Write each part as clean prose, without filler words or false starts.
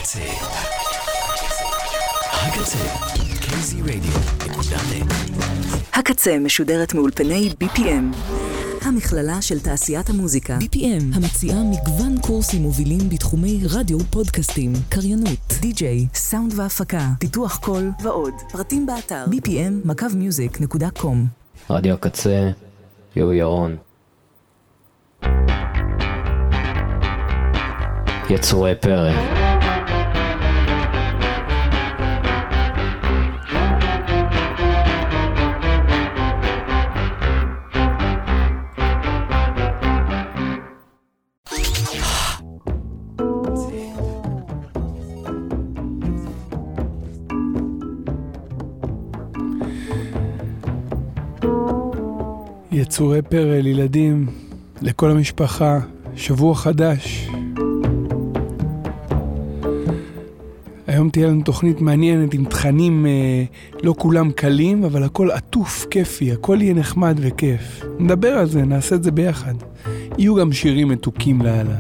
הקצה. קייזי רדיו.נט. הקצה משודרת מאולפני BPM, המכללה של תעשיית המוזיקה. BPM, המציעה מגוון קורסים מובילים בתחומי רדיו, פודקאסטים, קריינות, די-ג'יי, סאונד והפקה, פיתוח קול ועוד. פרטים באתר bpm.music.com. רדיו הקצה, יו ירון. יצורי פרא. יצורי פרא לילדים, לכל המשפחה, שבוע חדש. היום תהיה לנו תוכנית מעניינת עם תכנים לא כולם קלים, אבל הכל עטוף, כיפי, הכל יהיה נחמד וכיף. נדבר על זה, נעשה את זה ביחד. יהיו גם שירים מתוקים לאללה.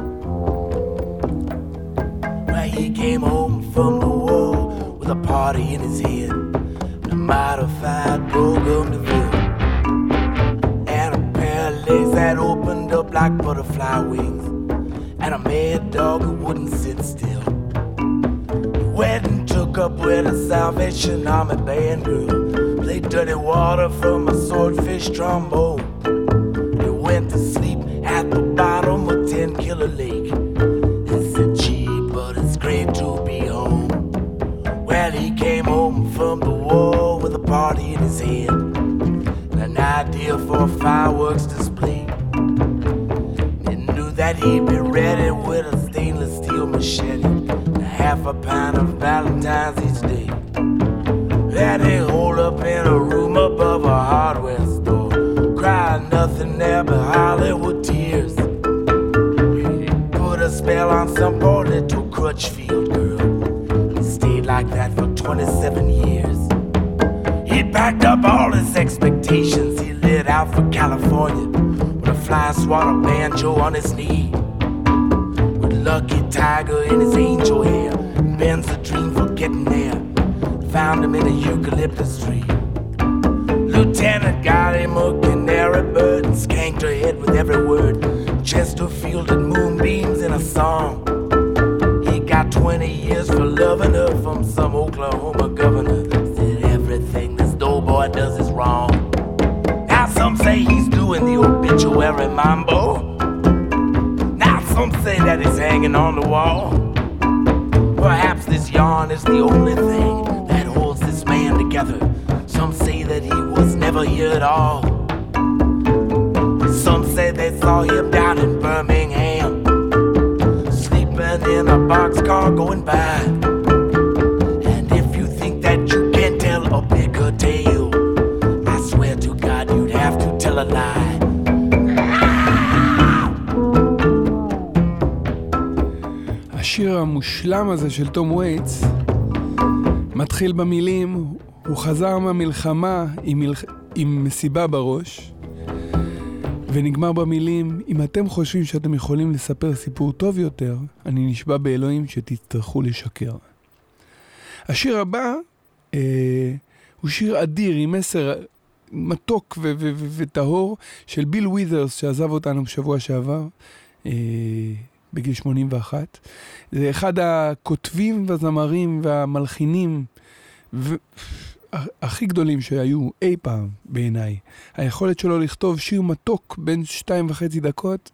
Well, he came home from the war with a party in his head, a modified program to fill, and a pair of legs that opened up like butterfly wings, and a mad dog who wouldn't sit still. Went and took up with a Salvation Army band girl, played dirty water from a swordfish trombone. He went to sleep at the bottom of 10 Killer Lake. It's a cheap, but it's great to be home. Well, he came home from the war with a party in his head, and an idea for a fireworks display. He knew that he'd be ready with a stainless steel machete, half a pint of Valentine's each day. Then they hold up in a room above a hardware store, crying nothing there but Hollywood tears. He put a spell on some poor little Crutchfield girl. He stayed like that for 27 years. He packed up all his expectations. He lit out for California with a fly swatter banjo on his knee, Lucky Tiger in his angel hair, Ben's a dream for getting there. Found him in a eucalyptus tree. Lieutenant got him a canary bird and skanked her head with every word. Chesterfield and moonbeams in a song. He got 20 years for loving her from some Oklahoma governor. Said everything this doughboy does is wrong. Now some say he's doing the obituary mambo. Some say that he's hanging on the wall. Perhaps this yarn is the only thing that holds this man together. Some say that he was never here at all. Some say they saw him down in Birmingham, sleeping in a boxcar going by. And if you think that you can tell a bigger tale, I swear to God you'd have to tell a lie. השיר המושלם הזה של תום וייטס מתחיל במילים, הוא חזר מהמלחמה עם מסיבה בראש, ונגמר במילים, אם אתם חושבים שאתם יכולים לספר סיפור טוב יותר, אני נשבע באלוהים שתצטרכו לשקר. השיר הבא הוא שיר אדיר עם מסר מתוק וטהור של ביל ווית'רס שעזב אותנו בשבוע שעבר, בגיל 81. זה אחד הכותבים והזמרים והמלחינים הכי גדולים שהיו אי פעם בעיניי. היכולת שלו לכתוב שיר מתוק בין 2.5 דקות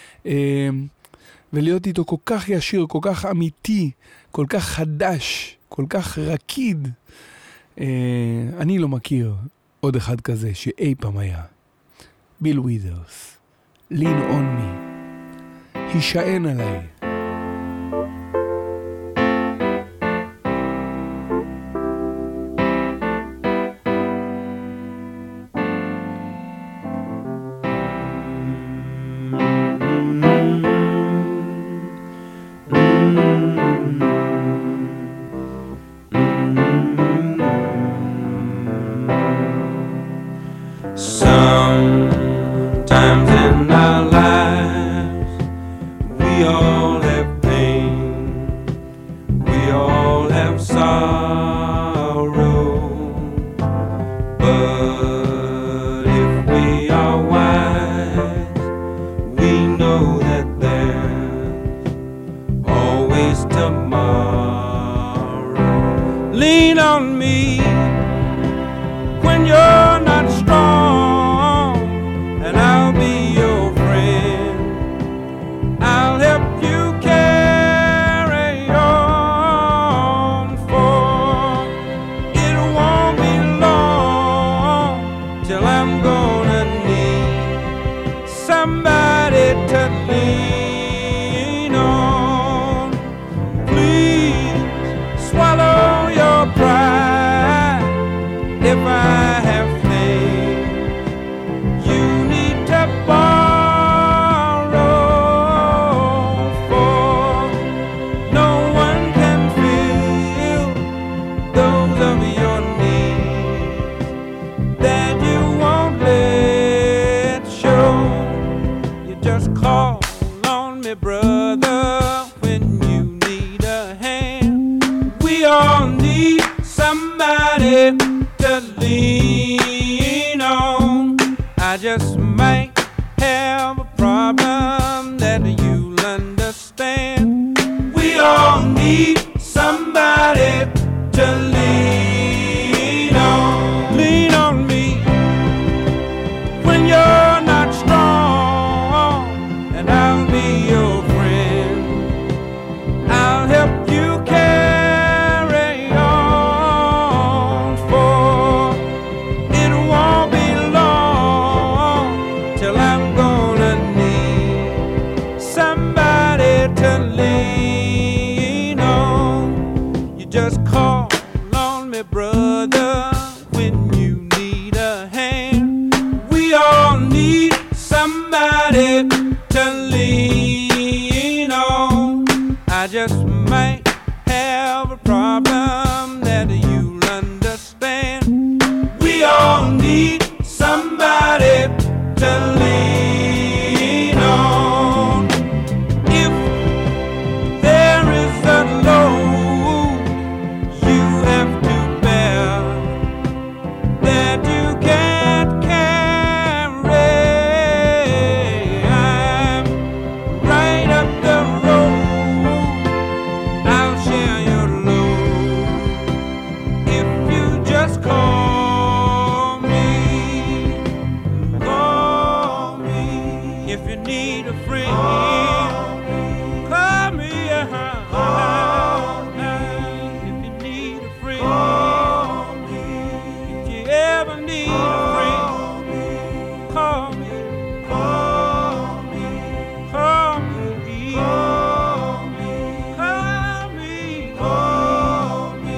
ולהיות איתו כל כך ישיר, כל כך אמיתי, כל כך חדש, כל כך רקיד. אני לא מכיר עוד אחד כזה שאי פעם היה. ביל ווית'רס, Lean on me. הישען עליי. Sometimes in our lives we all have pain. to lean on. Please swallow your pride. If I have faith, you need to borrow, for no one can fill those of your needs that you won't let show. You just call on me, brother, when you need a hand. We all need somebody to lean on. I just might have a problem that you'll understand. We all need somebody to lean on. Lean on me when you're not strong, and I'll be your friend. I'll help you carry on, for it won't be long till I'm gonna need somebody to lean on. You just call on me, brother, when you need a hand. We all need somebody to lean on. I just might have a problem that you'll understand. We all need somebody to lean on. If there is a load you have to bear that you can't carry, I'm right up the road. I'll share your load if you just call me. Call me if you need a friend. Call me if you need a friend. If you ever need a friend, call me. Call me. Call me. Call me. Call me. Call me.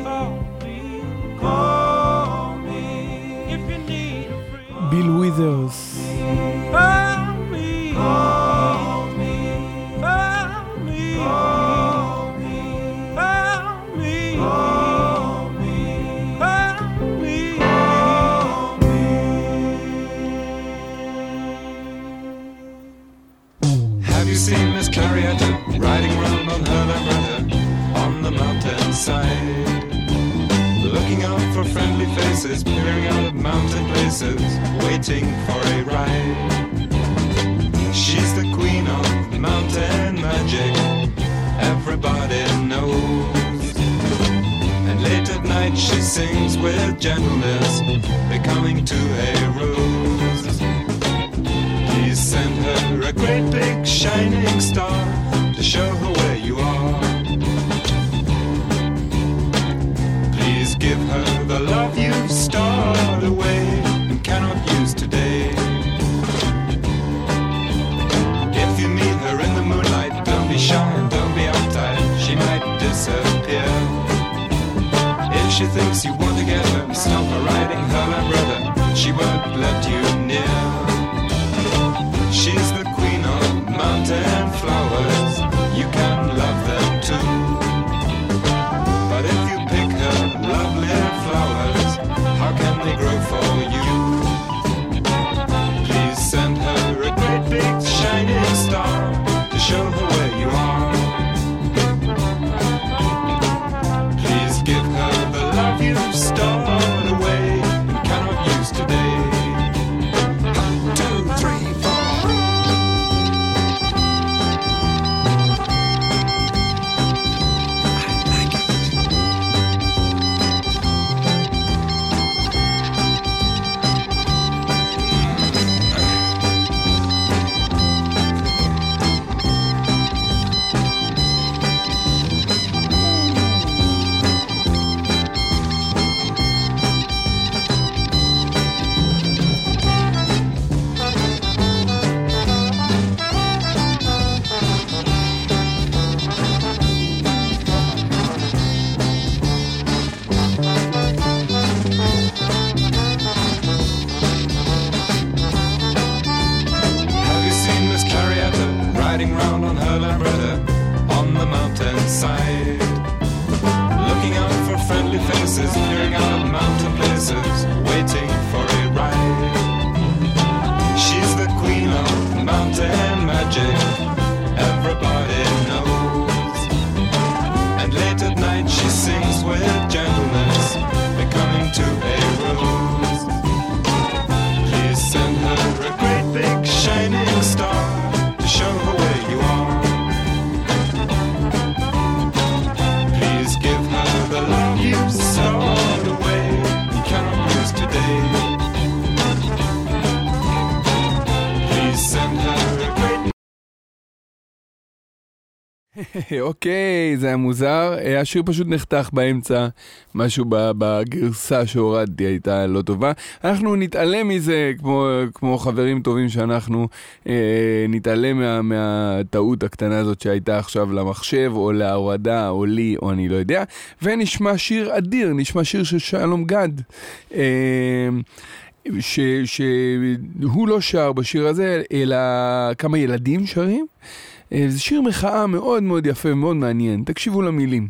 Call me if you need a friend. ביל ווית'רס. Call me. Call me. Call me. Call me. Call me. Call me. Call me. Have you seen Miss Clarietta riding round on her Lambretta on the mountainside? Looking out for friendly faces, peering out of mountain places, waiting for a ride. She's the queen of mountain magic, everybody knows. And late at night she sings with gentleness, becoming to a rose. Please send her a great big shining star to show her where you are. Please give her the love you've stored away and cannot use today. If you meet her in the moonlight, don't be shy and don't be uptight, she might disappear. If she thinks you want to get her, stop her riding her Lambretta, she won't let you near. She's the queen of mountain flowers, you can love them too. But if you pick her lovely flowers, how can they grow for you? Please send her a great big shining star to show her where you are. Please give her the love you've stored away and cannot use today. How riding round on her Lambretta on the mountainside, looking out for friendly faces, peering out of mountain places, waiting for a ride. She's the queen of mountain magic, everybody knows. And late at night she sings with gentleness, becoming to a rose. Please send her a great big shining star to show her where you are. Please give her the love you stowed away and cannot lose today. Please send her a great... אוקיי, זה היה מוזר. השיר פשוט נחתך באמצע, משהו בגרסה שהורדתי הייתה לא טובה. אנחנו נתעלם מזה, כמו חברים טובים שאנחנו נתעלם מהטעות הקטנה הזאת שהייתה עכשיו למחשב, או להורדה, או לי, או אני לא יודע. ונשמע שיר אדיר, נשמע שיר של שלום גד. שהוא לא שר בשיר הזה, אלא כמה ילדים שרים. זה שיר מחאה מאוד מאוד יפה ומאוד מעניין. תקשיבו למילים.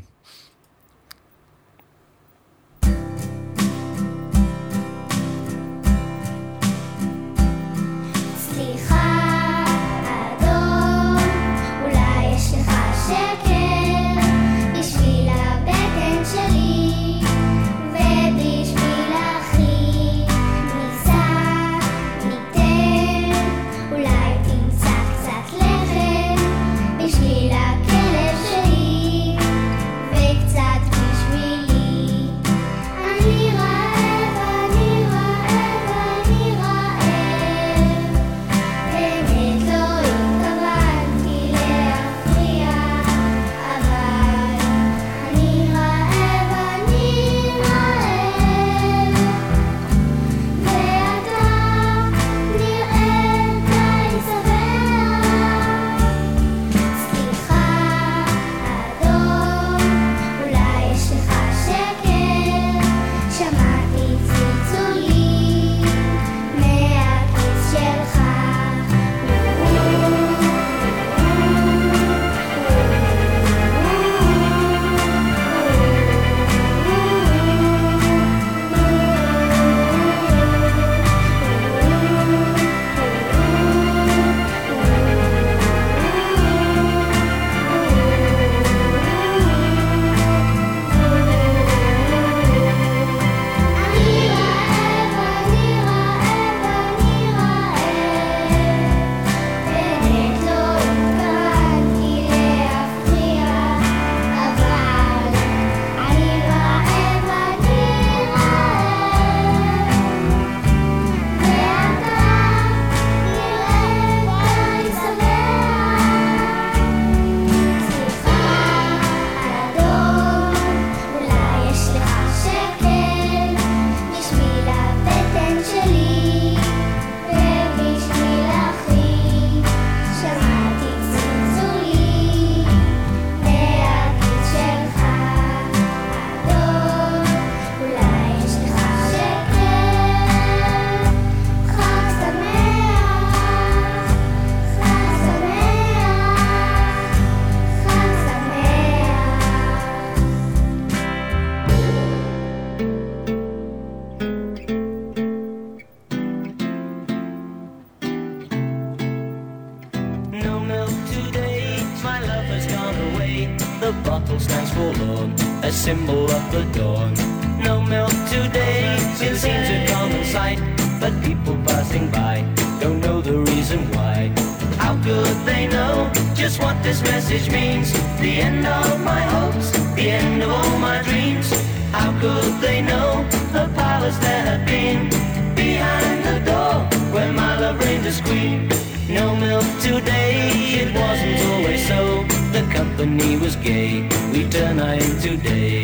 A symbol of the dawn. No milk today, it seems a common sight, but people passing by don't know the reason why. How could they know just what this message means? The end of my hopes, the end of all my dreams. How could they know the powers that have been behind the door where my love reigned as queen? No milk today, it wasn't always so. The company was gay, we turn night today.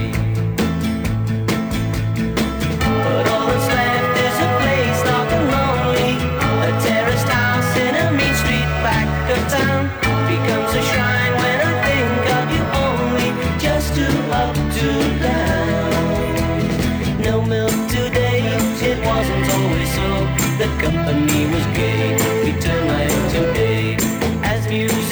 But all that's left is a place dark and lonely. A terraced house in a mean street back of town becomes a shrine when I think of you only. Just too up, too down. No milk today, it wasn't always so. The company was gay, we turn night today. As music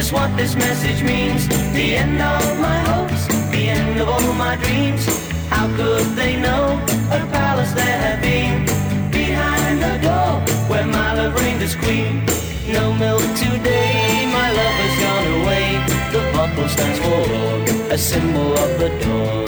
just what this message means. The end of my hopes, the end of all my dreams. How could they know a palace there had been? Behind the door where my love reigned as queen. No milk today, my love has gone away. The bottle stands forlorn, a symbol of the dawn.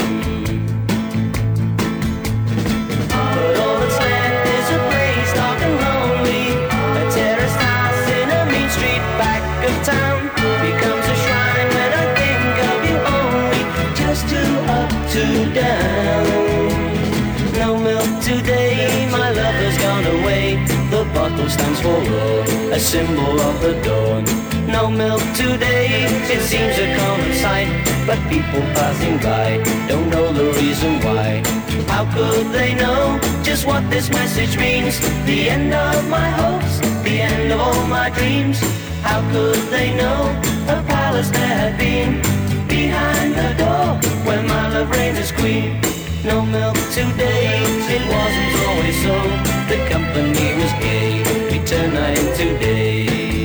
But all that's left is a place dark and lonely. A terraced house in a mean street back of town becomes a shrine when I think of you only. Just two up, two down. No milk today, my love has gone away. The bottle stands forlorn, a symbol of the dawn. No milk today, it seems a common sight, but people passing by don't know the reason why. How could they know just what this message means? The end of my hopes, the end of all my dreams. How could they know a palace there had been? Behind the door where my love reigned as queen. No milk today, it wasn't always so. The company was gay, we turned night into day.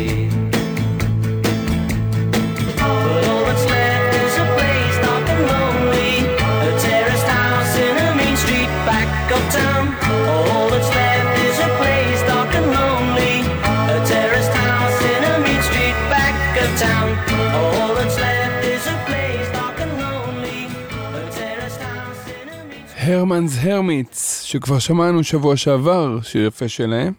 But all that's left is a place dark and lonely. A terraced house in a mean street back of town. All that's left is a place dark and lonely. A terraced house in a mean street back of town. All that's left is a place dark and lonely. A terraced house in a mean street. הרמנס הרמיטס, שכבר שמענו שבוע שעבר, שיר יפה שלהם.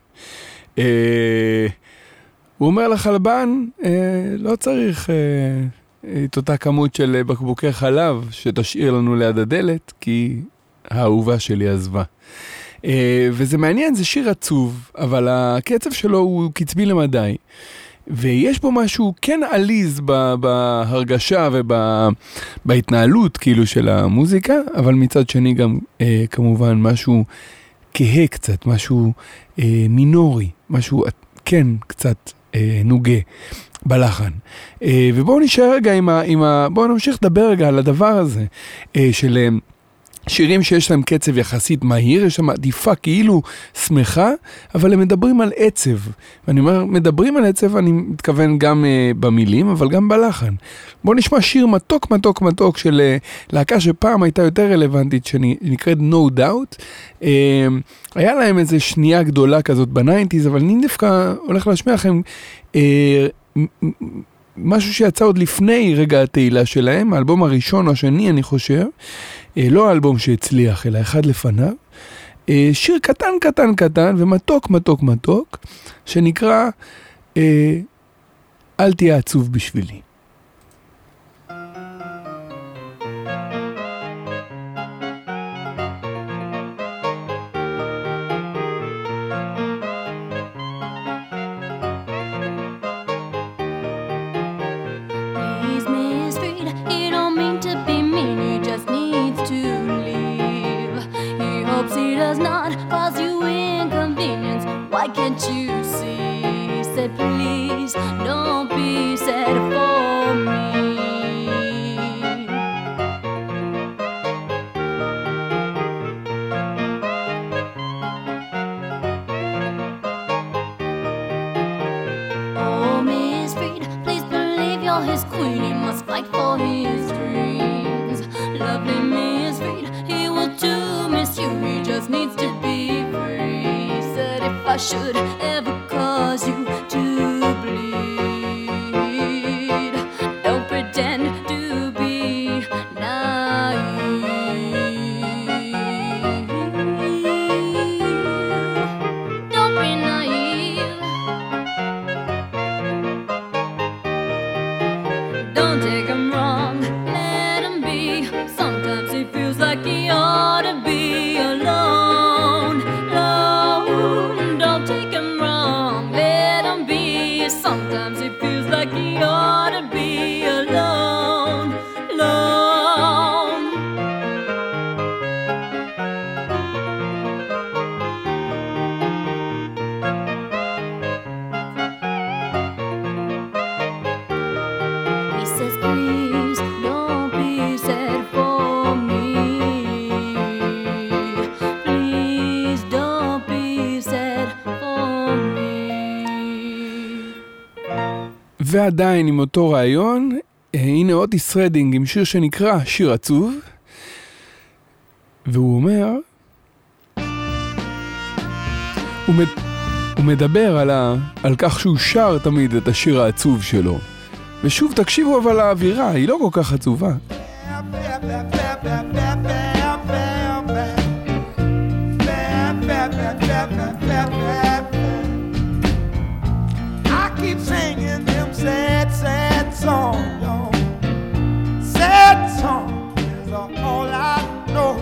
הוא אומר לחלבן, לא צריך את אותה כמות של בקבוקי חלב שתשאיר לנו ליד הדלת, כי האהובה שלי עזבה. וזה מעניין, זה שיר עצוב, אבל הקצב שלו הוא קצבי למדי. ויש בו משהו כן עליז בהרגשה ובהתנהלות כאילו של המוזיקה, אבל מצד שני גם כמובן משהו כהה קצת, משהו מינורי, משהו כן קצת נוגה בלחן. ובואו נשאר רגע בואו נמשיך לדבר רגע על הדבר הזה של שירים שיש להם קצב יחסית מהיר, יש שם עדיפה כאילו שמחה, אבל הם מדברים על עצב. ואני אומר, מדברים על עצב, אני מתכוון גם במילים, אבל גם בלחן. בואו נשמע שיר מתוק מתוק מתוק של להקה שפעם הייתה יותר רלוונטית, שנקראת No Doubt. היה להם איזו שנייה גדולה כזאת בניינטיז, אבל אני דווקא הולך להשמיע לכם משהו שיצא עוד לפני רגע התהילה שלהם, האלבום הראשון או השני אני חושב, לא האלבום שהצליח, אלא אחד לפניו, שיר קטן קטן קטן ומתוק מתוק מתוק, שנקרא אל תהיה עצוב בשבילי. Why can't you see? Said please don't be sad for me. Oh, Miss Freed, please believe you're his queen. He must fight for his dreams. Lovely Miss Freed, he will too miss you. He just needs to be free. If I should ever cause you to bleed, don't pretend to be naive. Don't be naive. Don't take him wrong, let him be. Sometimes he feels like he ought to be alone. Don't take him wrong. ועדיין עם אותו רעיון, הנה אוטיס רדינג עם שיר שנקרא שיר עצוב, והוא אומר, הוא מדבר על כך שהוא שר תמיד את השיר העצוב שלו. ושוב, תקשיבו אבל האווירה, היא לא כל כך עצובה. I keep singing them sad, sad songs, y'all. Sad songs is all I know.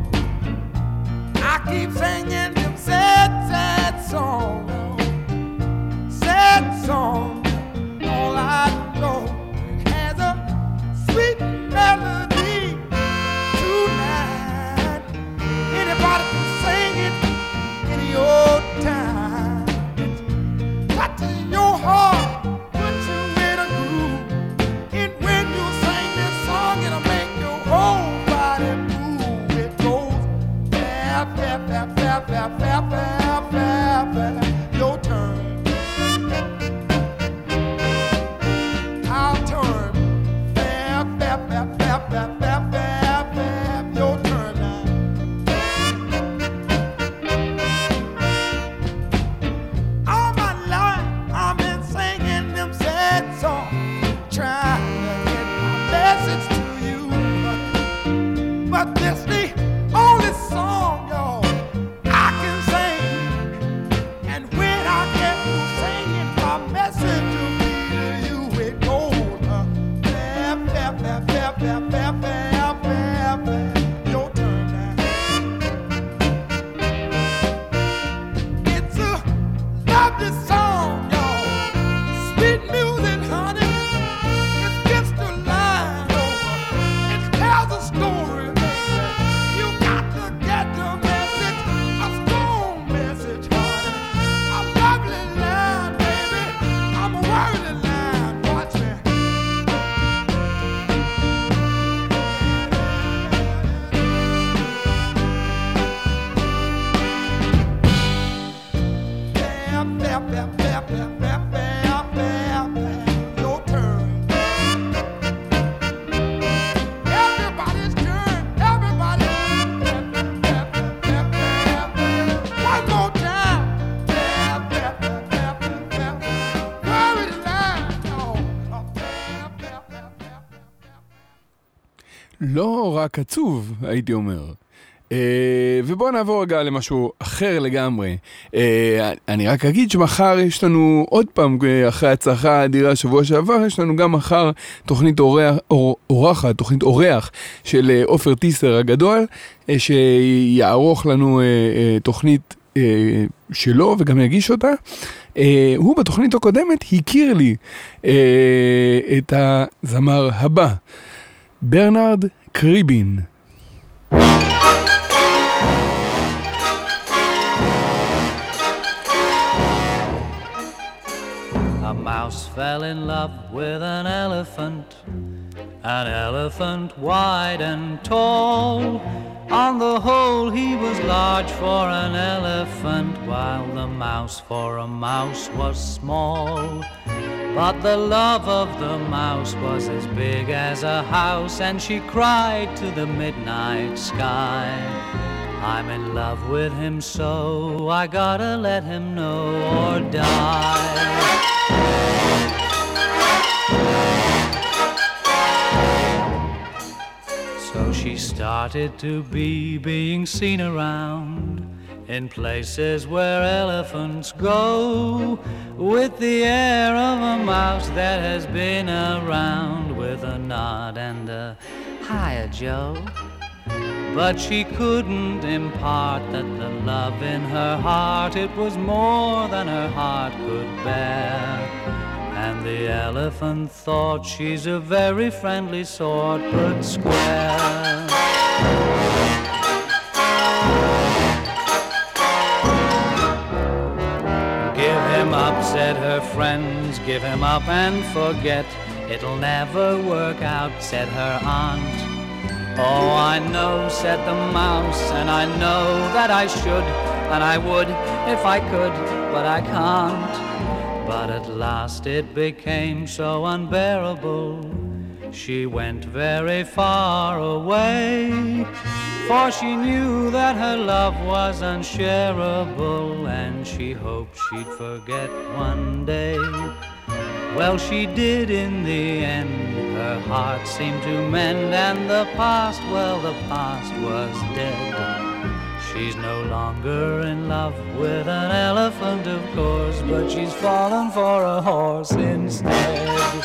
I keep singing them sad, sad songs, sad songs, all I know. It has a sweet melody tonight. Anybody can sing it in your time. It's touching your heart, put you in a groove. And when you sing this song, it'll make your whole body move. It goes bap, bap, bap, bap, bap, bap, bap, bap, bap. Your turn. I'll turn. Bap, bap, bap, bap, bap, bap, bap, bap. Your turn now. All my life I've been singing them sad songs, trying to get my message to you. But this the only song, y'all, I can sing. And when I get to singing my message to me to you, it goes bap, bap, bap, bap, bap, bap, bap, bap, bap. Your turn now. It's a lovely song, y'all. Sweet music, honey. It gets the line over. It tells a story. You got to get the message, a strong message, honey. A lovely line, baby. I'm a worthy line. Watch me. Bap, bap, bap, bap, bap, bap, bap, bap, bap. Your turn. Everybody's turn. Everybody. Bap, bap, bap, bap, bap, bap. One more time. Bap, bap, bap, bap, bap, bap. Worried line. Oh, bap, bap, bap, bap, bap. לא רק עצוב, הייתי אומר. ובואו נעבור רגע למשהו אחר לגמרי. אני רק אגיד שמחר יש לנו עוד פעם, אחרי הצלחה האדירה שבוע שעבר, יש לנו גם מחר תוכנית אורחת, תוכנית אורח של עופר טיסר הגדול, שיערוך לנו תוכנית שלו וגם יגיש אותה. הוא בתוכנית הקודמת הכיר לי את הזמר הבא, ברנרד קריבין. A mouse fell in love with an elephant wide and tall. On the whole he was large for an elephant, while the mouse for a mouse was small. But the love of the mouse was as big as a house, and she cried to the midnight sky, I'm in love with him so, I gotta let him know or die. So she started to be being seen around in places where elephants go, with the air of a mouse that has been around, with a nod and a hiya Joe. But she couldn't impart that the love in her heart, it was more than her heart could bear. And the elephant thought she's a very friendly sort, but square. Give him up, said her friends, give him up and forget. It'll never work out, said her aunt. Oh, I know, said the mouse, and I know that I should, and I would if I could, but I can't. But at last it became so unbearable. She went very far away, for she knew that her love was unshareable, and she hoped she'd forget one day. Well, she did in the end. Her heart seemed to mend, and the past, well, the past was dead. She's no longer in love with an elephant, of course, but she's fallen for a horse instead.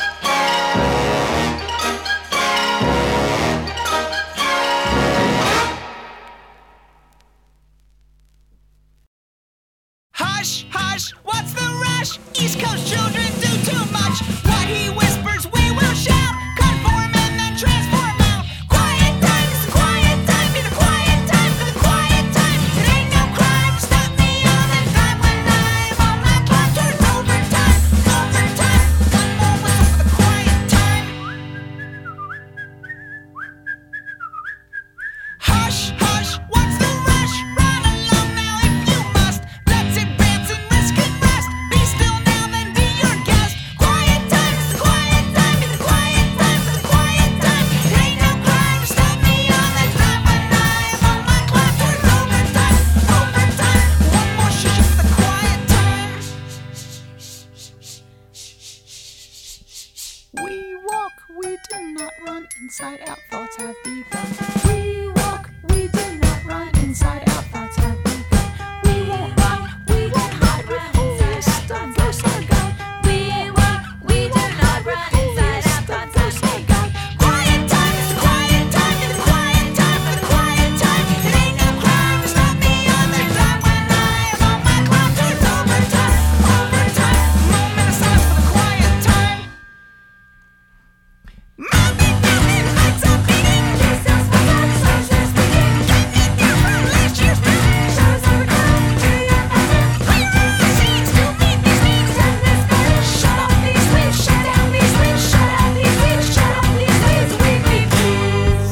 Hush, hush, what's the rush? East Coast children do too much. What he whispers, we will shout. Conform and then transform out. Quiet time is the quiet time. Be the quiet time for the quiet time. It ain't no crime. Stop me all the time when I'm on my clock. Turns overtime. Overtime. One more whistle for the quiet time. Hush, hush, what's the rush? Run along now if you must. Let's advance and risk and rest. Be still now, then be your guest. Quiet time is the quiet time. Be the quiet time for the quiet time. It ain't no crime to stop me all the time when I'm on my clock. Turns overtime. Overtime. One more shisha for the quiet time. We walk, we do not run. Inside out thoughts have begun. We walk, we do not run. Inside out thoughts have begun. We won't run, we won't hide. With holiest stuff, ghost our God. We walk, we do not run. Inside out thoughts have begun. Quiet time is the quiet time. Be the quiet time for the quiet time. It ain't no crime to stop me on the time when I'm on my clock. Turns overtime. Overtime. Moment of silence for the quiet time. Mommy, mommy, lights are beating. This is for God, soldiers speaking. Get me down from last year's meeting. Shows overtime to your mother. Clear all the scenes to meet these needs. And this better shut up these weeds. Shut down these weeds. Shut out these weeds. Shut up these weeds. We please.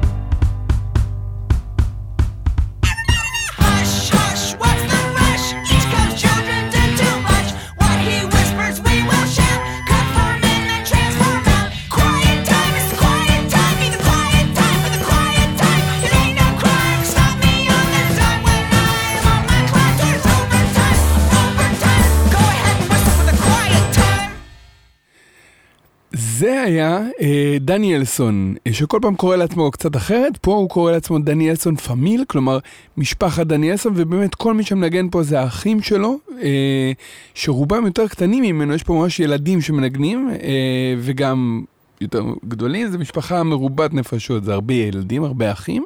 Hush, hush, what's the rush? East Coast children do too much. What he whispers, we will shout. Conform in and transform out. Quiet time is the quiet time. Be the quiet time for the quiet time. It ain't no crime to stop me on the time when I'm on my clock. Turns overtime. Overtime. Go ahead and whistle for the quiet time. זה היה דניאלסון, שכל פעם קורא לעצמו קצת אחרת. פה הוא קורא לעצמו דניאלסון פמיל, כלומר משפחת דניאלסון, ובאמת כל מי שמנגן פה זה האחים שלו, שרובם יותר קטנים ממנו. יש פה ממש ילדים שמנגנים, וגם יותר גדולים. זה משפחה מרובת נפשות, זה הרבה ילדים, הרבה אחים.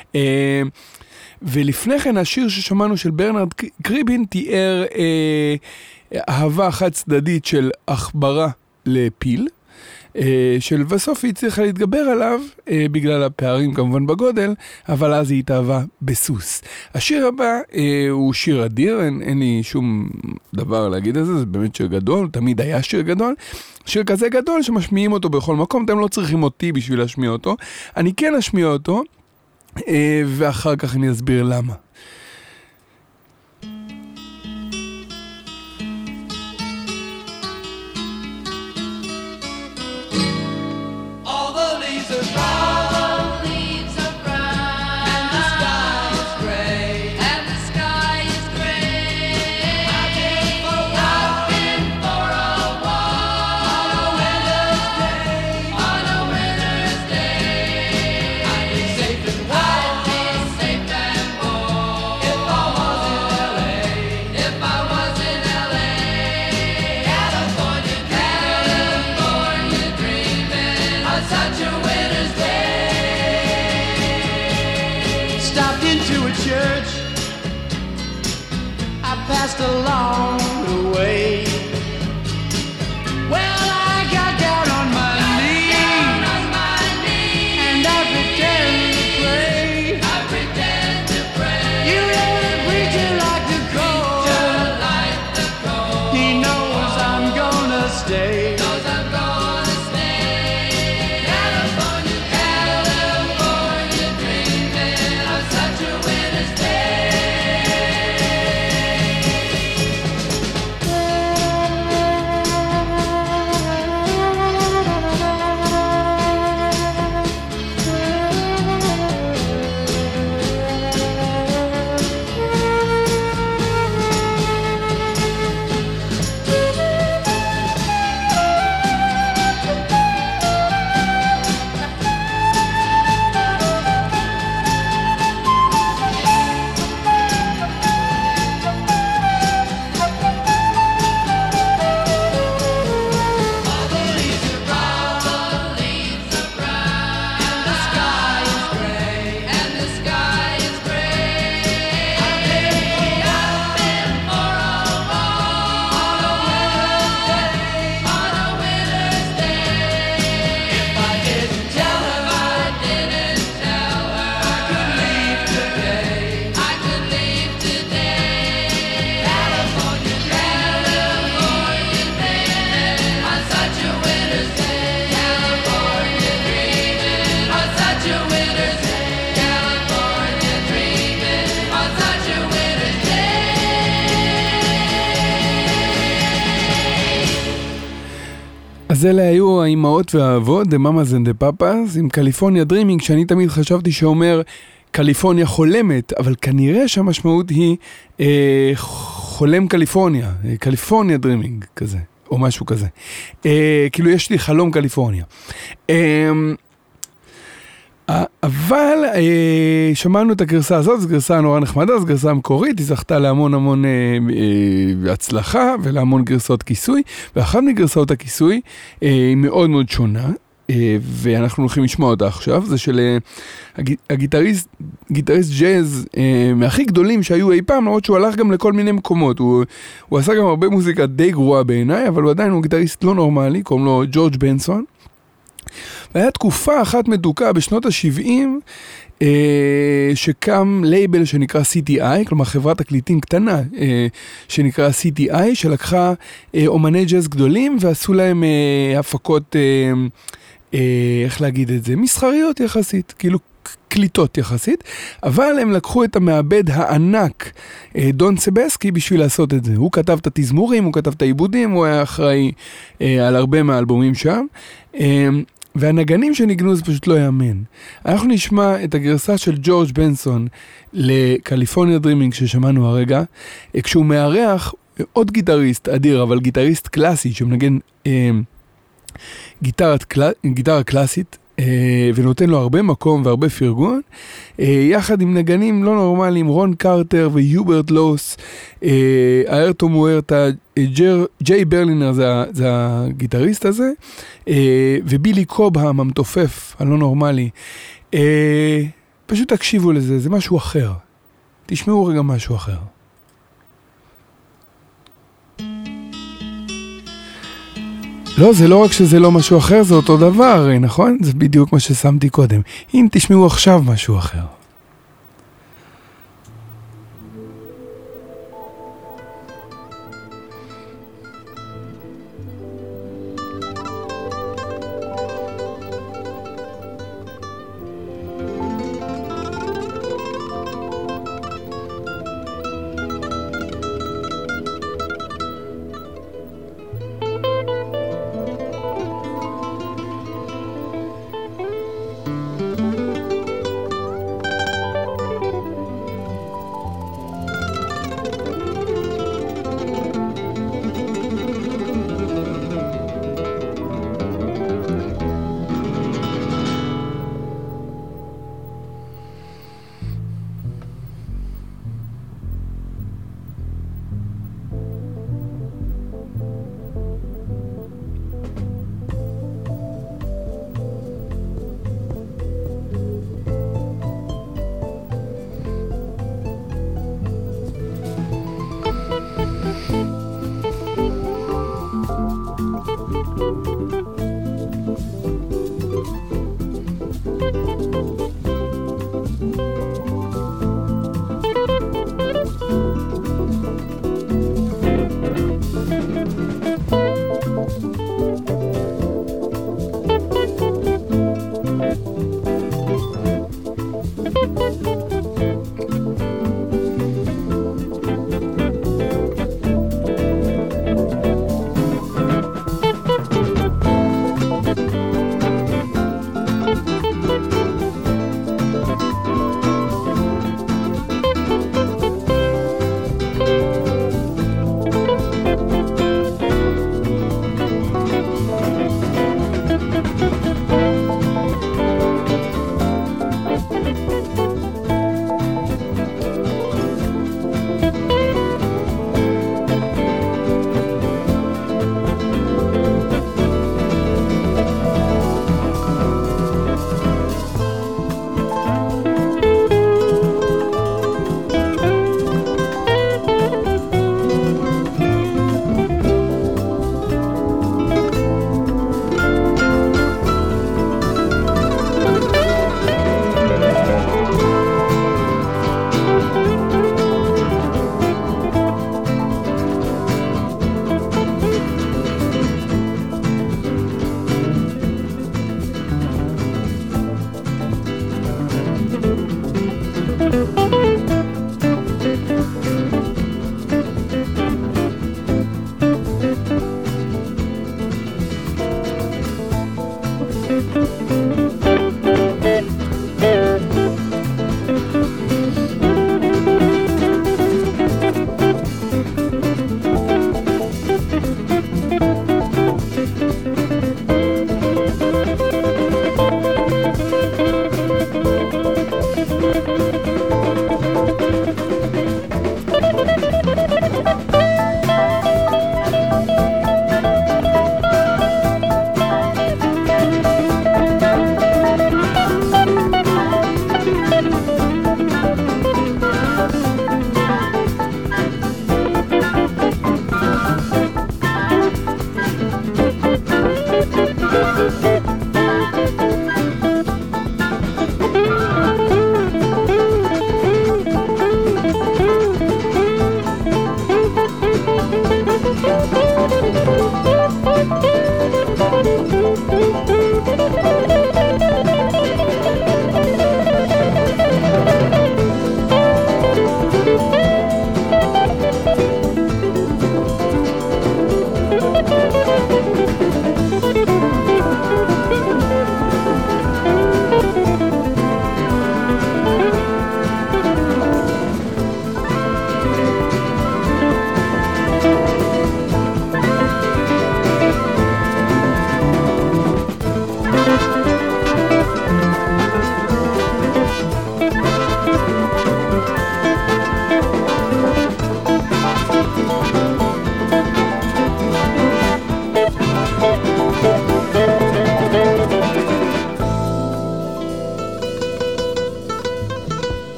ולפני כן השיר ששמענו של ברנרד קריבין תיאר אהבה חד צדדית של עכברה לפיל, שלבסוף היא צריכה להתגבר עליו בגלל הפערים כמובן בגודל, אבל אז היא התאהבה בסוס. השיר הבא הוא שיר אדיר, אין לי שום דבר להגיד על זה, זה באמת שיר גדול, תמיד היה שיר גדול, שיר כזה גדול שמשמיעים אותו בכל מקום. אתם לא צריכים אותי בשביל להשמיע אותו, אני כן אשמיע אותו, ואחר כך אני אסביר למה. All the leaves are brown, and the sky is gray, I've been for a walk on a winter's day. I'd be safe and warm if I was in LA. California dreaming on such a winter's day. Stopped into a church, I passed along the way. Well, I got down on my knees, and I pretend to pray. You know the preacher like the cold, he knows I'm gonna stay. California dreaming. such a winter's day. אז אלה היו האימהות והאבות, The Mamas and the Papas, עם קליפורניה דרימינג, שאני תמיד חשבתי שאומר קליפורניה חולמת, אבל כנראה שהמשמעות היא חולם קליפורניה, קליפורניה דרימינג כזה, או משהו כזה. כאילו יש לי חלום קליפורניה. אבל שמענו את הגרסה הזאת, זו גרסה נורא נחמדה, זו גרסה מקורית, היא זכתה להמון המון הצלחה ולהמון גרסאות כיסוי, ואחת מגרסאות הכיסוי היא מאוד מאוד שונה, ואנחנו הולכים לשמוע אותה עכשיו, זה של הגיטריסט ג'אז מהכי גדולים שהיו אי פעם, למרות שהוא הלך גם לכל מיני מקומות, הוא עשה גם הרבה מוזיקה די גרועה בעיניי, אבל הוא עדיין הוא גיטריסט לא נורמלי, קוראים לו ג'ורג' בנסון, והיה תקופה אחת מדוקה בשנות ה-70, שקם לייבל שנקרא CTI, כלומר חברת תקליטים קטנה שנקרא CTI, שלקחה אומני ג'אז גדולים ועשו להם הפקות, איך להגיד את זה, מסחריות יחסית, כאילו קליטות יחסית, אבל הם לקחו את המעבד הענק דון סבסקי בשביל לעשות את זה. הוא כתב את התזמורים, הוא כתב את העיבודים, הוא היה אחראי על הרבה מהאלבומים שם, והנגנים שניגנו זה פשוט לא יאמן. אנחנו נשמע את הגרסה של ג'ורג' בנסון לקליפורניה דרימינג ששמענו הרגע, כשהוא מארח עוד גיטריסט אדיר, אבל גיטריסט קלאסי שמנגן גיטרה קלאסית, ונותן לו הרבה מקום והרבה פרגון, יחד עם נגנים לא נורמליים, רון קרטר ויוברט לוס, איירטו מוארטה, ג'יי ברלינר זה הגיטריסט הזה, ובילי קובהם המתופף הלא נורמלי. פשוט תקשיבו לזה, זה משהו אחר. תשמעו רגע משהו אחר. לא, זה לא רק שזה לא משהו אחר, זה אותו דבר, נכון? זה בדיוק מה ששמתי קודם. אם תשמעו עכשיו משהו אחר.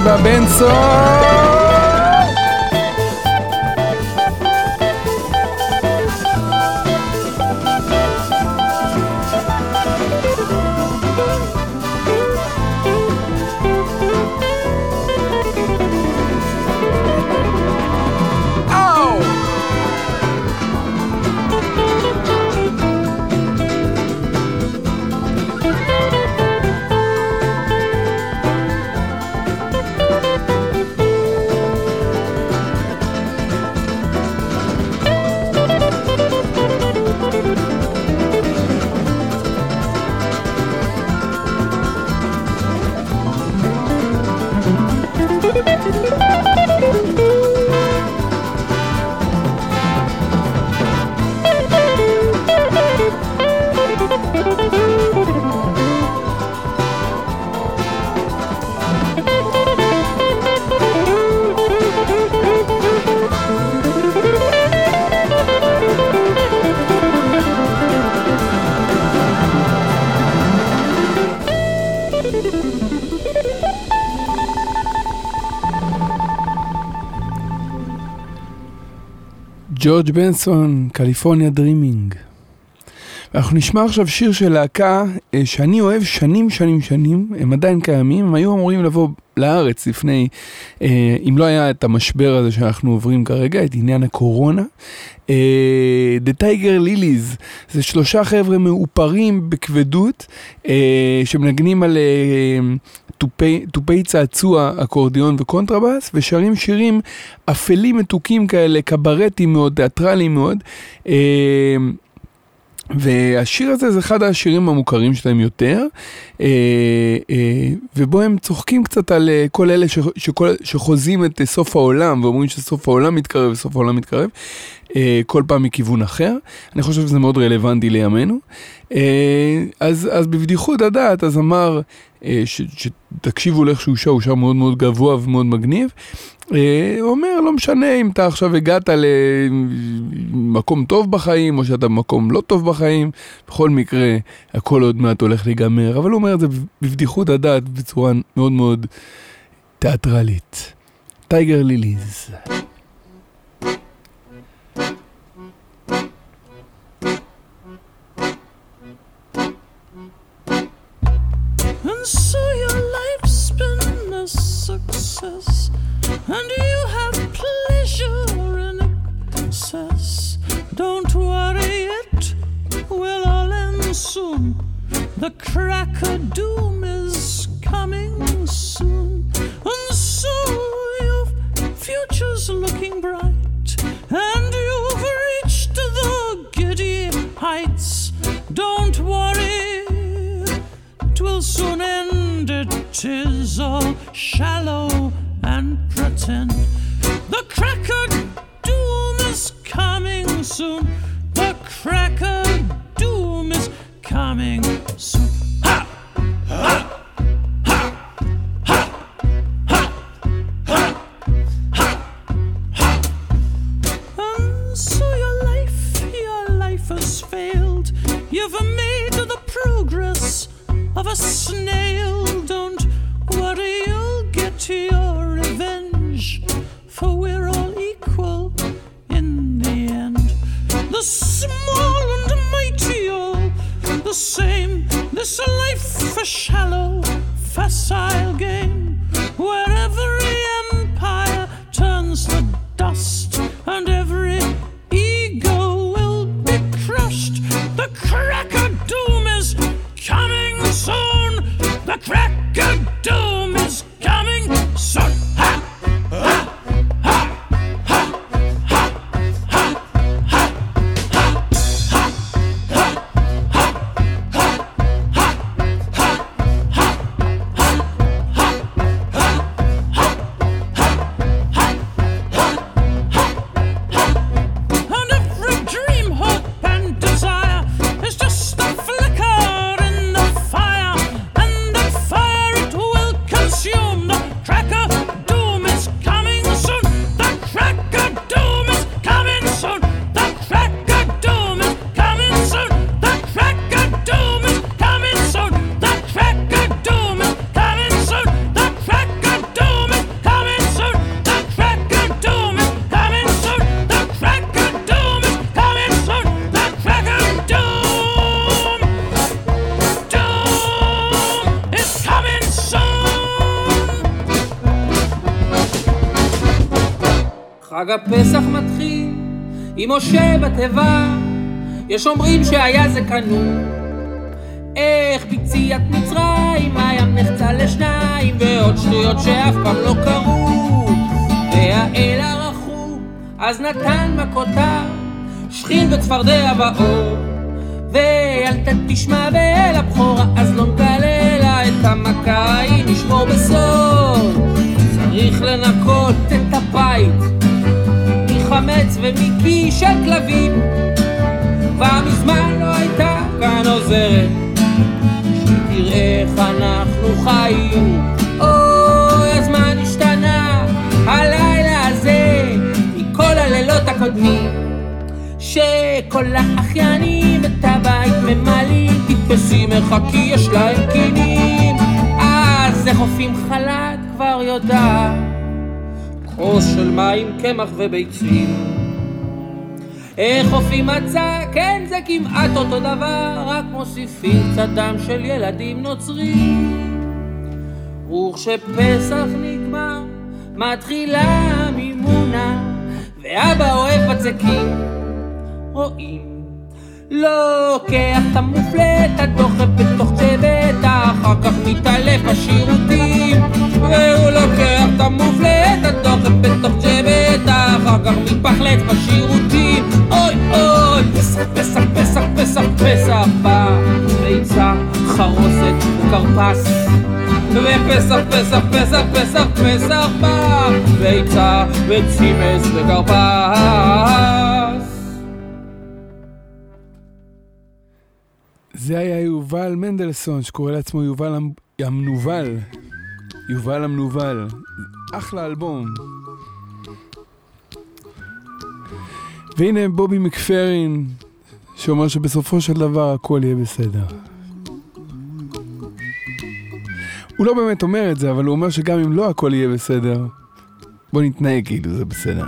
והבנסון. ג'ורג' בנסון, קליפורניה דרימינג. אנחנו נשמע עכשיו שיר של להקה שאני אוהב שנים, הם עדיין קיימים, הם היו אמורים לבוא לארץ לפני, אם לא היה את המשבר הזה שאנחנו עוברים כרגע, את עניין הקורונה. The Tiger Lilies, זה 3 חבר'ה מאופרים בכבדות, שמנגנים על טופי צעצוע, אקורדיון וקונטרבאס, ושרים שירים אפלים מתוקים כאלה, קברטים מאוד, תיאטרליים מאוד. והשיר הזה זה אחד השירים המוכרים שלהם יותר, ובו הם צוחקים קצת על כל אלה שחוזים את סוף העולם, ואומרים שסוף העולם מתקרב וסוף העולם מתקרב, כל פעם מכיוון אחר. אני חושב שזה מאוד רלוונטי לימינו. אז בבדיחות הדעת, אז אמר שתקשיבו לך שהוא שר מאוד מאוד גבוה ומאוד מגניב. הוא אומר, לא משנה אם אתה עכשיו הגעת למקום טוב בחיים, או שאתה במקום לא טוב בחיים, בכל מקרה, הכל עוד מעט הולך להיגמר. אבל הוא אומר את זה בבדיחות הדעת, בצורה מאוד מאוד תיאטרלית. טייגר ליליז. And so your life's been a success, and you have pleasure in excess. Don't worry, it will all end soon. The crack of doom is coming soon, and so your future's looking bright, and you've reached the giddy heights. Don't worry, it will soon end. It is all shallow and pretend. The crack of doom is coming soon. The crack of doom is coming soon. Ha! Ha! Ha! Ha! Ha! Ha! Ha! Ha! And so your life has failed. You've made the progress of a snail. Don't worry, you'll get your revenge, for we're all equal in the end. The small and mighty all the same. This life a shallow, facile game, where every empire turns to dust and every ego will be crushed. The crack of doom is coming soon. The crack of doom is coming soon. Ha! Ha! Ha! Ha! Ha! Ha! Ha! Ha! Ha! Ha! Ha! Ha! חג הפסח מתחיל עם משה בתיבה, יש אומרים שהיה זה קנון, איך ביציאת מצרים הים נחצה לשניים, ועוד שטויות שאף פעם לא קרו, והאל הרחום אז נתן מכותה, שכין וצפרדע באור, וילדת תשמע ואל הבחורה, אז לא נגלה את המכה, היא נשמור בסוד, צריך לנקות את הבית מחמץ ומקי של כלבים, כבר מזמן לא הייתה כאן עוזרת שתראה איך אנחנו חיים. אוי, הזמן השתנה הלילה הזה מכל הלילות הקודמים, שכל האחיינים את הבית ממלאים, תתפסי מחכי יש להם קינים, אז איך חופים חלת כבר יודע, כוס של מים, קמח וביצים, איך חופים מצה, כן זה כמעט אותו דבר, רק מוסיפים קצת דם של ילדים נוצרים. וכשפסח נגמר מתחילה מימונה, ואבא אוהב בצקים, רואים לוקח את המופלט, דוחף בתוך צוות, אחר כך מתעלף בשירותים, והוא לוקח את המופלט, דוחף בתוך צוות, אחר כך מתפחלץ בשירותים. אוי אוי, פסח פסח פסח פסח פסח בא, ביצה חרוסת וקרפס, ופסח פסח פסח פסח פסח בא, ביצה וצימס וקרפס. זה היה יובל מנדלסון, שקורא לעצמו יובל המנובל. יובל המנובל. אחלה אלבום. והנה בובי מקפרין, שאומר שבסופו של דבר הכל יהיה בסדר. הוא לא באמת אומר את זה, אבל הוא אומר שגם אם לא הכל יהיה בסדר, בוא נתנהג כאילו זה בסדר.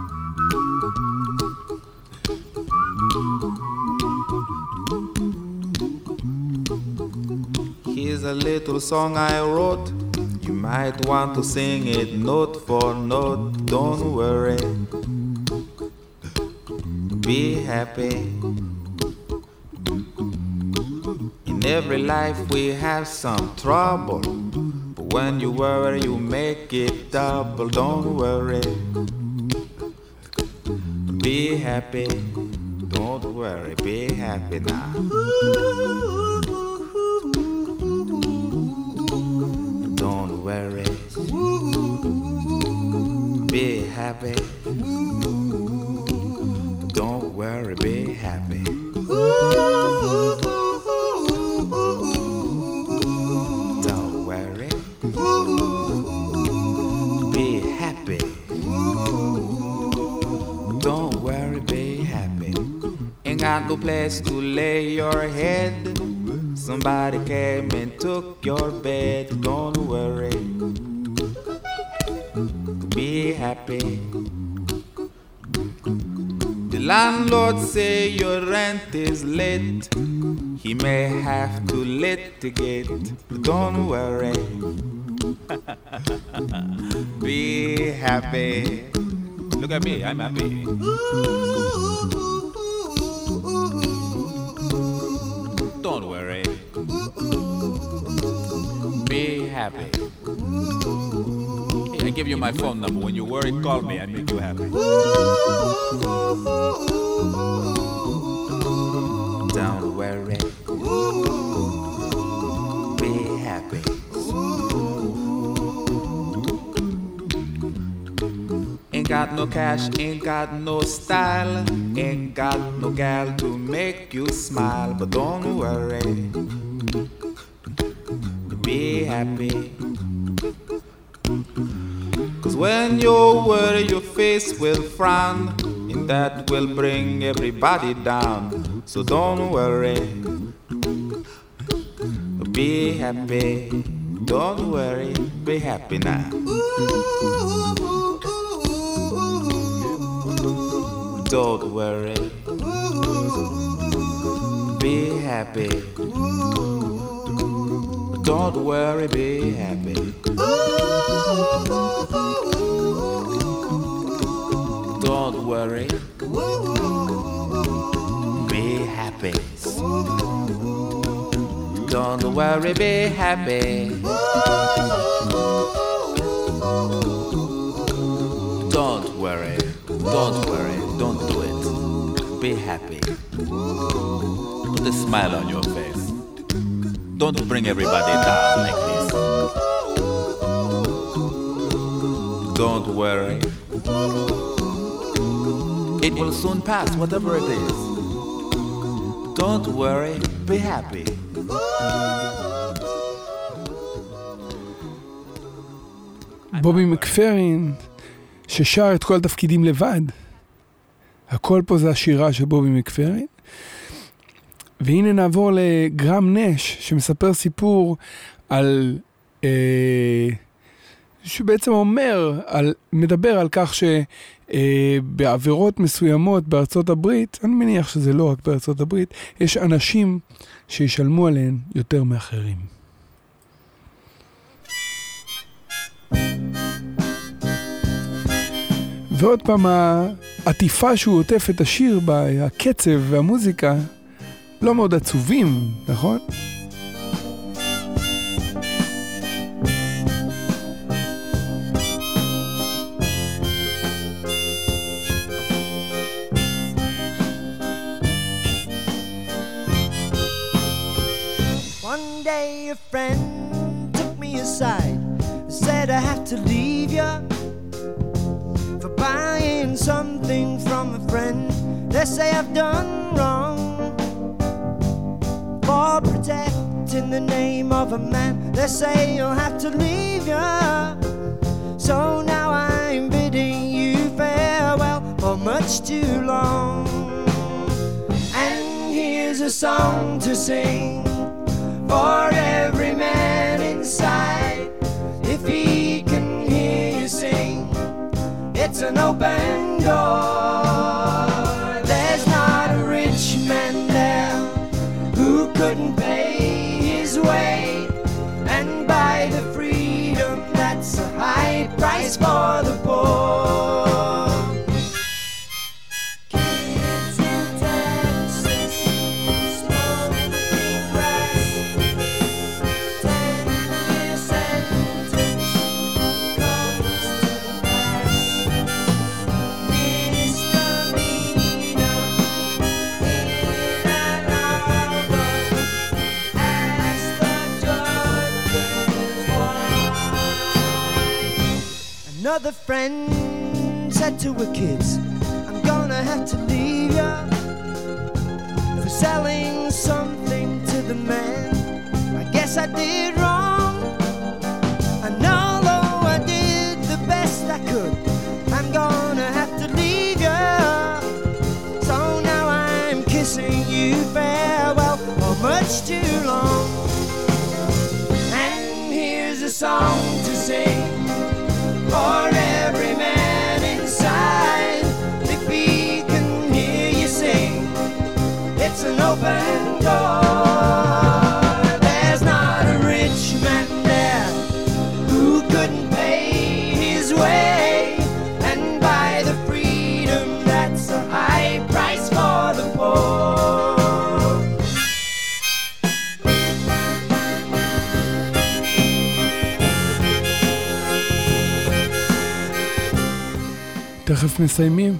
Here's a little song I wrote. You might want to sing it note for note. Don't worry. Be happy. In every life we have some trouble, but when you worry you make it double. Don't worry. Be happy. Don't worry. Be happy now. Don't worry. Be happy. Don't worry, be happy. Don't worry. Be happy. Don't worry, be happy. Ain't got no place to lay your head. Somebody came and took your bed. Don't worry. Be happy. The landlord say your rent is late. He may have to litigate. Don't worry. Be happy. Look at me, I'm happy. Don't worry. Be happy. Hey, I give you my phone number. When you worry, call me. I make you happy. Don't worry. Be happy. Ain't got no cash, ain't got no style, ain't got no gal to make you smile, but don't worry. Be happy. Cause when you worry your face will frown, and that will bring everybody down. So don't worry. Be happy. Don't worry. Be happy now. Don't worry. Be happy. Don't worry, be happy. Don't worry. Be happy. Don't worry, be happy. Don't worry, don't do it. Be happy. Put a smile on your face. Don't bring everybody down like this. Don't worry. It will soon pass, whatever it is. Don't worry, be happy. בובי מקפרין, ששר את כל התפקידים לבד. הכל פה זה השירה של בובי מקפרין. והנה נעבור לגרם נש, שמספר סיפור על... שבעצם מדבר על כך שבעבירות מסוימות בארצות הברית, אני מניח שזה לא רק בארצות הברית, יש אנשים שישלמו עליהן יותר מאחרים. ועוד פעם, העטיפה שהוא עוטף את השיר בה, הקצב והמוזיקה, לא מאוד עצובים, נכון? One day a friend took me aside, said I have to leave you for buying something from a friend. They say I've done wrong for protecting the name of a man. They say you'll have to leave you. So now I'm bidding you farewell for much too long. And here's a song to sing for every man inside. If he can hear you sing, it's an open door. There's not a rich man there who couldn't pay his way and buy the freedom that's a high price for the poor. Kids in Texas smoking grass, 10-year sentence comes to pass. Misdemeanor in Ann Arbor. Ask the judges why. Another friend said to her kids, I'm gonna have to leave ya for selling something to the man. I guess I did wrong, and although I did the best I could, I'm gonna have to leave ya. So now I'm kissing you farewell for much too long. And here's a song to sing for every man inside. If he can hear you sing, it's an open door. There's not a rich man there who couldn't pay his way and buy the freedom that's a high price for the poor. תכף מסיימים.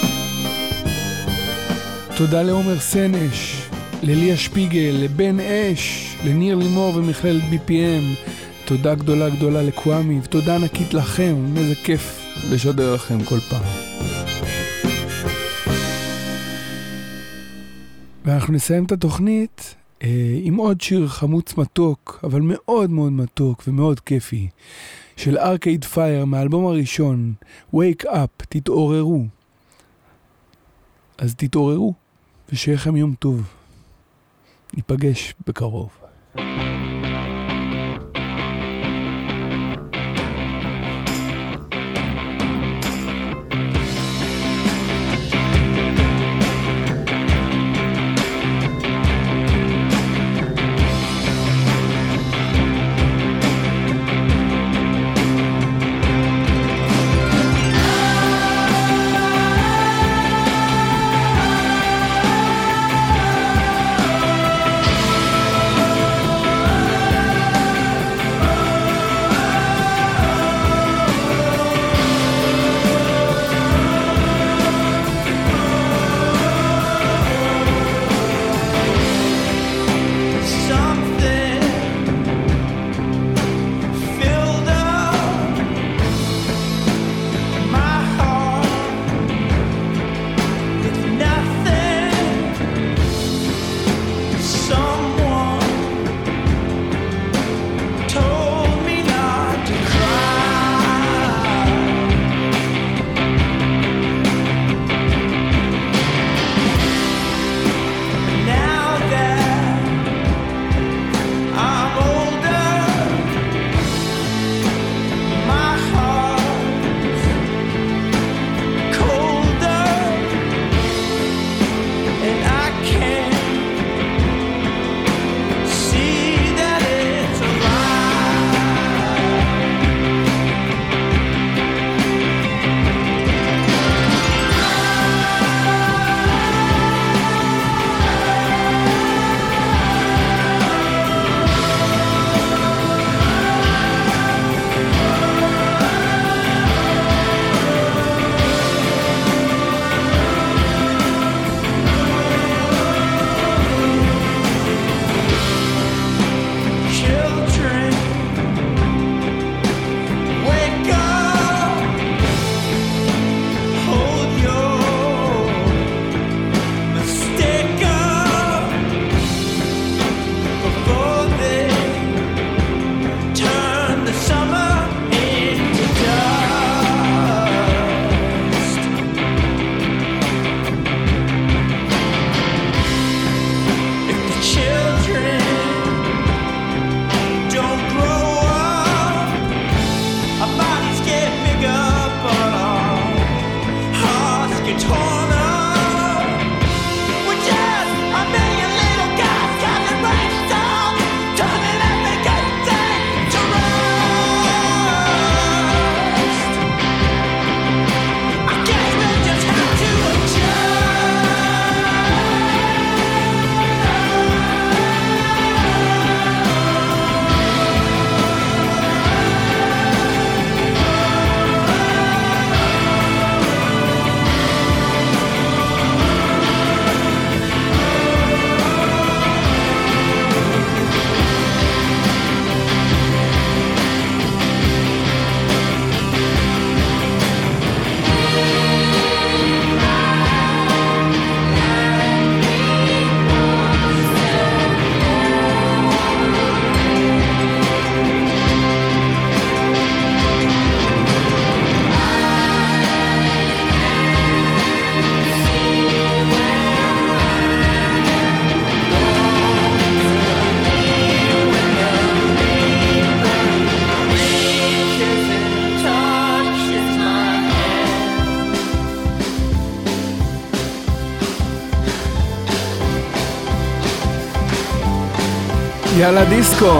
תודה לעומר סנש, לליה שפיגל, לבן אש, לניר לימור ומכללת BPM. תודה גדולה גדולה לקוואמי, ותודה ענקית לכם, איזה כיף לשדר לכם כל פעם. ואנחנו נסיים את התוכנית עם עוד שיר חמוץ מתוק, אבל מאוד מאוד מתוק ומאוד כיפי, של ארקייד פייר מהאלבום הראשון, Wake Up, תתעוררו. אז תתעוררו, ושיהיה לכם יום טוב. ניפגש בקרוב. יאללה דיסקו.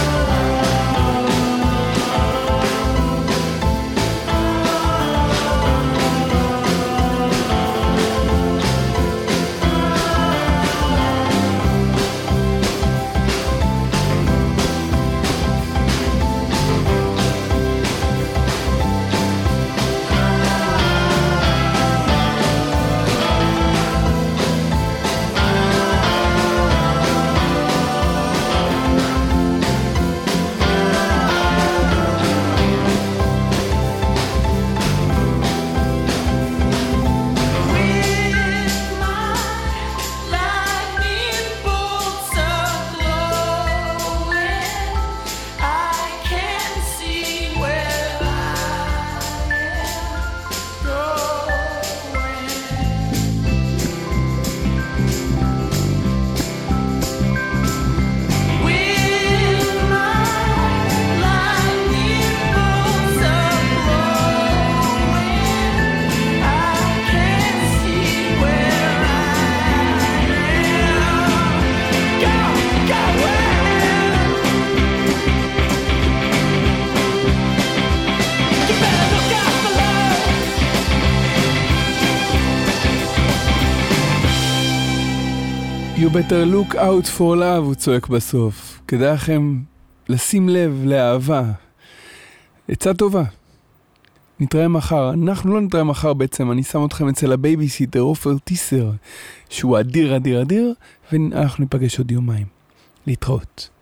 You better look out for love, הוא צועק בסוף. כדאי לכם לשים לב לאהבה. עצה טובה. נתראה מחר. אנחנו לא נתראה מחר בעצם, אני שם אתכם אצל הבייביסיטר, עופר טיסר, שהוא אדיר אדיר אדיר, ואנחנו ניפגש עוד יומיים. להתראות.